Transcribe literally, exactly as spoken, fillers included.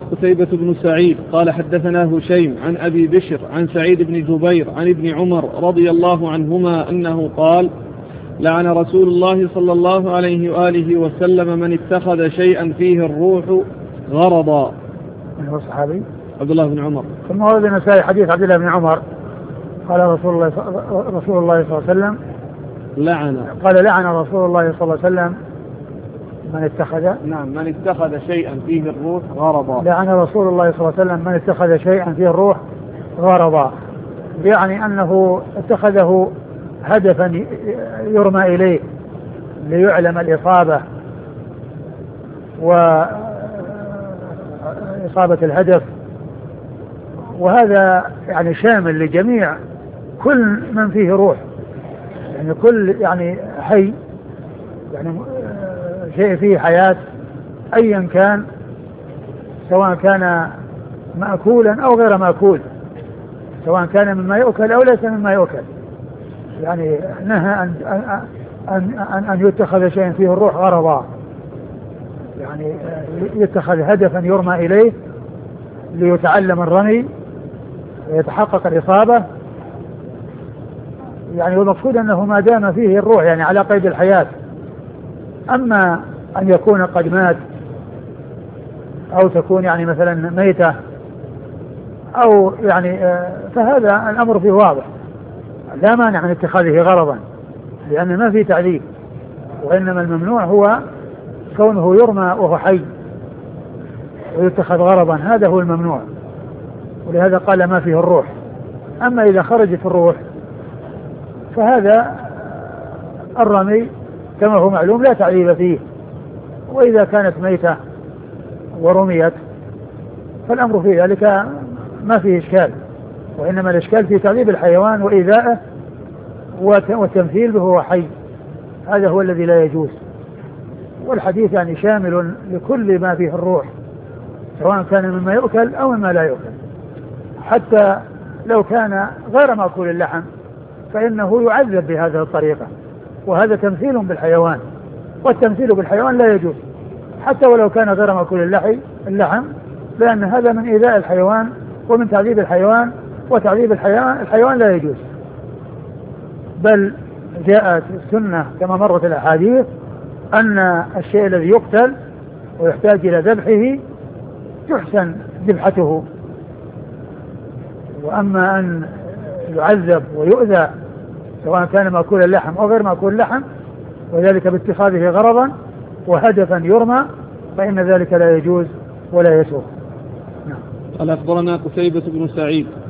قتيبة بن سعيد قال حدثنا هشيم عن أبي بشر عن سعيد بن جبير عن ابن عمر رضي الله عنهما أنه قال لعن رسول الله صلى الله عليه وآله وسلم من اتخذ شيئا فيه الروح غرضا. من هو الصحابي؟ عبد الله بن عمر. ثم ورد النسائي حديث عبد الله بن عمر قال رسول الله رسول الله صلى الله عليه وسلم لعن قال لعن رسول الله صلى الله عليه وسلم من اتخذ نعم من اتخذ شيئا فيه الروح غرضا. لعن رسول الله صلى الله عليه وسلم من اتخذ شيئا فيه الروح غرضا، يعني أنه اتخذه هدفا يرمى إليه ليعلم الإصابة وإصابة الهدف، وهذا يعني شامل لجميع كل من فيه روح، يعني كل يعني حي، يعني شيء فيه حياة أيا كان، سواء كان مأكولا أو غير مأكول، سواء كان مما يؤكل أو ليس مما يؤكل، يعني نهى أن, أن, أن, أن يتخذ شيء فيه الروح غرضا، يعني يتخذ هدفا يرمى إليه ليتعلم الرمي ويتحقق الإصابة، يعني والمقصود أنه ما دام فيه الروح يعني على قيد الحياة. أما أن يكون قد مات أو تكون يعني مثلا ميتة أو يعني فهذا الأمر فيه واضح، لا مانع من اتخاذه غرضا، لأن ما فيه تعذيب، وإنما الممنوع هو كونه يرمى وهو حي ويتخذ غرضا، هذا هو الممنوع، ولهذا قال ما فيه الروح. أما إذا خرجت الروح فهذا الرمي كما هو معلوم لا تعذيب فيه، وإذا كانت ميتة ورميت فالأمر في ذلك ما فيه إشكال، وإنما الإشكال في تعذيب الحيوان وإيذائه والتمثيل به هو حي، هذا هو الذي لا يجوز. والحديث يعني شامل لكل ما فيه الروح، سواء كان مما يؤكل أو مما لا يؤكل، حتى لو كان غير مأكول اللحم فإنه يعذب بهذه الطريقة، وهذا تمثيل بالحيوان، والتمثيل بالحيوان لا يجوز حتى ولو كان غير مأكول اللحم، لأن هذا من إيذاء الحيوان ومن تعذيب الحيوان، وتعذيب الحيوان الحيوان لا يجوز. بل جاءت السنة كما مرت الأحاديث أن الشيء الذي يقتل ويحتاج إلى ذبحه يحسن ذبحته، وأما أن يعذب ويؤذى سواء كان مأكول اللحم أو غير مأكول اللحم، وذلك باتخاذه غرضا وهدفا يرمى، فإن ذلك لا يجوز ولا يسوغ. قال أخبرنا قتيبة بن سعيد